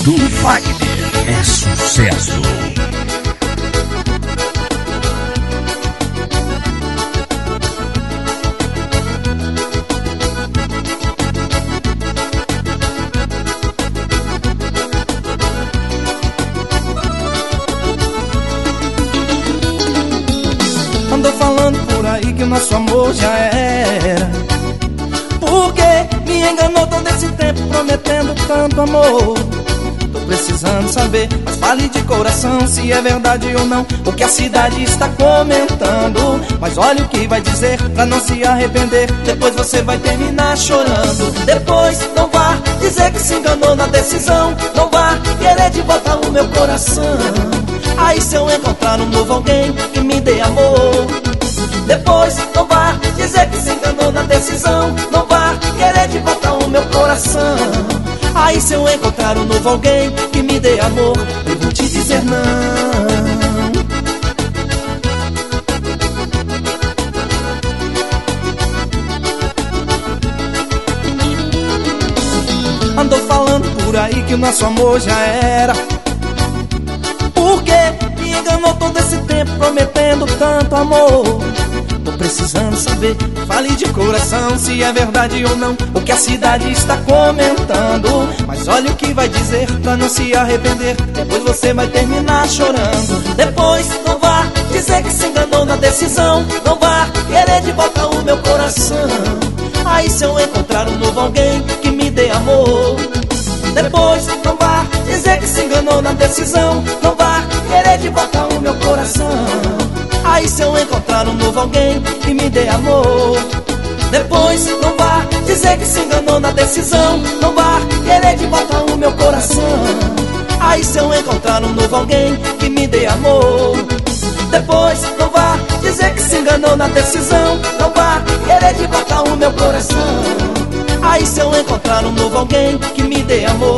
do Wagner é sucesso. Andou falando por aí que o nosso amor já era. Por que me enganou todo esse tempo prometendo tanto amor? Tô precisando saber, mas fale de coração se é verdade ou não o que a cidade está comentando. Mas olha o que vai dizer pra não se arrepender, depois você vai terminar chorando. Depois não vá dizer que se enganou na decisão, não vá querer de volta o meu coração. Aí se eu encontrar um novo alguém que me dê amor, depois não vá dizer que se enganou na decisão, não vá querer de volta o meu coração. Aí se eu encontrar um novo alguém que me dê amor, eu vou te dizer não. Andou falando por aí que o nosso amor já era. Por que me enganou todo esse tempo prometendo tanto amor? Tô precisando saber, fale de coração se é verdade ou não o que a cidade está comentando. Mas olha o que vai dizer pra não se arrepender, depois você vai terminar chorando. Depois não vá dizer que se enganou na decisão, não vá querer de volta o meu coração. Aí se eu encontrar um novo alguém que me dê amor, depois não vá dizer que se enganou na decisão, não vá querer de volta o meu coração. Aí se eu encontrar um novo alguém que me dê amor, depois não vá dizer que se enganou na decisão, não vá querer de volta o meu coração. Aí se eu encontrar um novo alguém que me dê amor, depois não vá dizer que se enganou na decisão, não vá querer de volta o meu coração. Aí se eu encontrar um novo alguém que me dê amor,